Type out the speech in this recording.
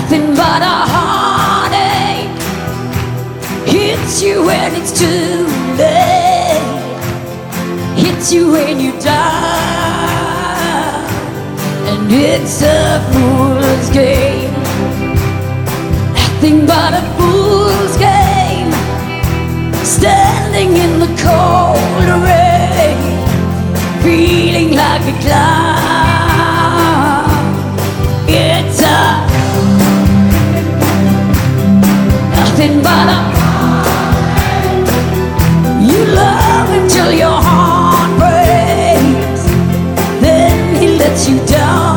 Nothing but a heartache hits you when it's too late, hits you when you're down, and it's a fool's game. Nothing but a fool's game, standing in the cold rain, feeling like a clown. It's nothing but a you love until your heart breaks, then he lets you down.